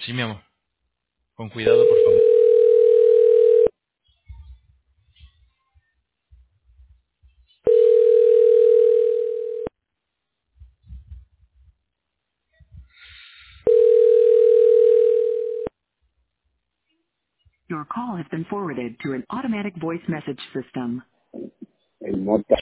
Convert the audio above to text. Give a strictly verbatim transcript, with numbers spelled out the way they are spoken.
Sí, mi amor. Con cuidado, por favor. Your call has been forwarded to an automatic voice message system. El mota.